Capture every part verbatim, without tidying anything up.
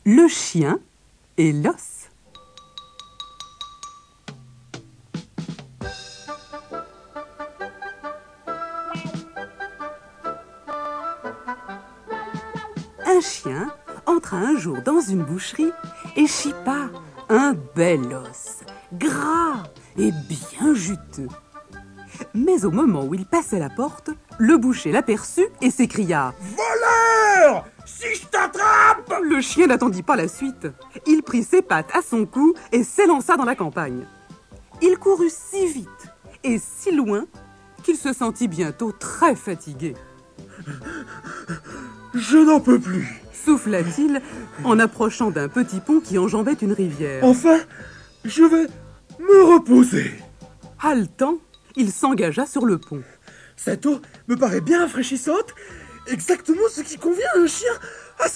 Le chien et l'os. Un chien entra un jour dans une boucherie et chippa un bel os, gras et bien juteux. Mais au moment où il passait la porte, le boucher l'aperçut et s'écria « Voleur! Si je t'attrape !» Le chien n'attendit pas la suite. Il prit ses pattes à son cou et s'élança dans la campagne. Il courut si vite et si loin qu'il se sentit bientôt très fatigué. « Je n'en peux plus !» souffla-t-il en approchant d'un petit pont qui enjambait une rivière. « Enfin, je vais me reposer !» Haletant, il s'engagea sur le pont. « Cette eau me paraît bien rafraîchissante, exactement ce qui convient à un chien assoiffé !»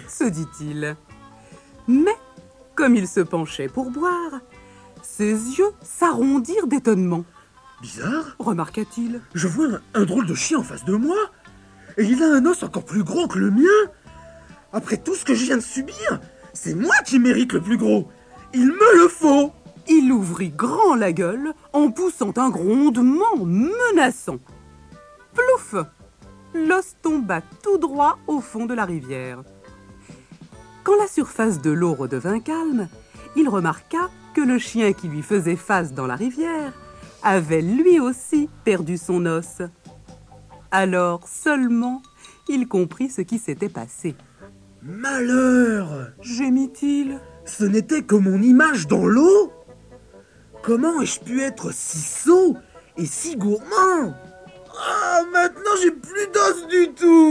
se dit-il. Mais, comme il se penchait pour boire, ses yeux s'arrondirent d'étonnement. « Bizarre, remarqua-t-il. Je vois un, un drôle de chien en face de moi, et il a un os encore plus gros que le mien. Après tout ce que je viens de subir, c'est moi qui mérite le plus gros. Il me le faut !» Il ouvrit grand la gueule en poussant un grondement menaçant. Plouf! L'os tomba tout droit au fond de la rivière. Quand la surface de l'eau redevint calme, il remarqua que le chien qui lui faisait face dans la rivière avait lui aussi perdu son os. Alors seulement, il comprit ce qui s'était passé. « Malheur !» gémit-il. « Ce n'était que mon image dans l'eau ? Comment ai-je pu être si sot et si gourmand ? Ah, maintenant j'ai plus d'os du tout !»